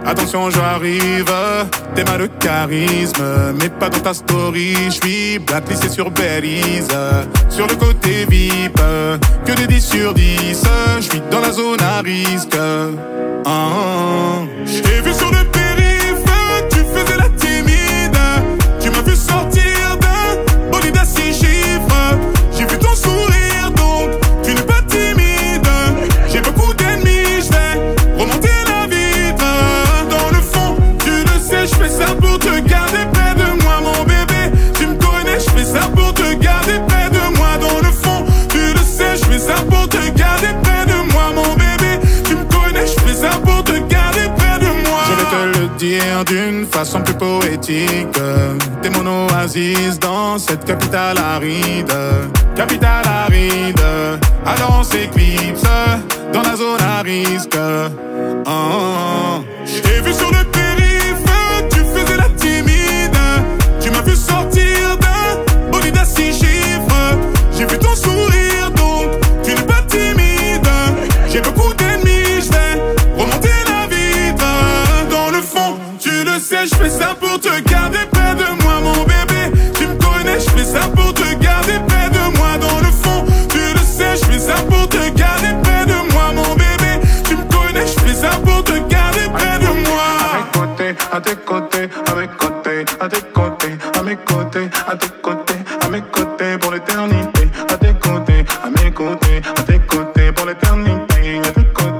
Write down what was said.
Attention, j'arrive, t'es mal de charisme, mais pas dans ta story. J'suis blacklisté sur Belize, sur le côté VIP, que des 10 sur 10. J'suis dans la zone à risque. J't'ai vu sur le périph', tu faisais la timide. Tu m'as vu sortir d'un bolide à 6 chiffres. J'ai vu ton sourire, donc tu n'es pas timide. J'ai beaucoup d'ennemis, j'vais remonter la vitre. Dans le fond, tu le sais, j'fais ça pour te garder près de moi, mon bébé. Tu me connais, j'fais ça pour te garder près de moi. Dans le fond, tu le sais, j'fais ça pour te garder près de moi, mon bébé. Tu me connais, j'fais ça pour te garder près de moi. Je vais te le dire d'une façon plus poétique. T'es mon oasis dans cette capitale aride. Capitale aride. Alors on s'éclipse dans la zone à risque. J't'ai vu sur le périph', tu faisais la timide. Tu m'as vu sortir d'un bolide à 6 chiffres. J'ai vu ton sourire, donc tu n'es pas timide. J'ai beaucoup d'ennemis, j'vais remonter la vitre. Dans le fond, tu le sais, j'fais ça pour te garder près de moi, mon bébé. Tu me connais, j'fais ça pour te garder près de moi. Dans le fond, tu le sais, j'fais ça pour te garder près de moi, mon bébé. Tu me connais, j'fais ça pour te garder près de moi. À tes côtés, à mes côtés, à tes côtés, à mes côtés, à tes côtés, à mes côtés pour l'éternité. À tes côtés, à mes côtés, à tes côtés pour l'éternité. À tes côtés.